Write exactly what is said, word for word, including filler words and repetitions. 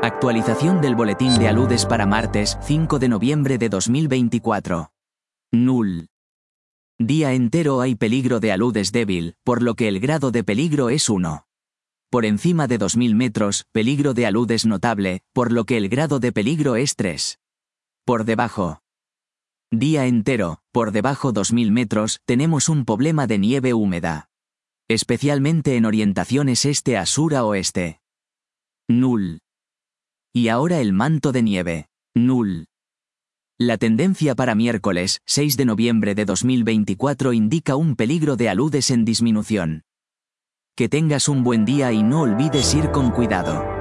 Actualización del boletín de aludes para martes cinco de noviembre de dos mil veinticuatro. Null. Día entero hay peligro de aludes débil, por lo que el grado de peligro es uno. Por encima de dos mil metros, peligro de aludes notable, por lo que el grado de peligro es tres. Por debajo. Día entero, por debajo dos mil metros, tenemos un problema de nieve húmeda. Especialmente en orientaciones este a sur a oeste. Null. Y ahora el manto de nieve. Null. La tendencia para miércoles, seis de noviembre de dos mil veinticuatro indica un peligro de aludes en disminución. Que tengas un buen día y no olvides ir con cuidado.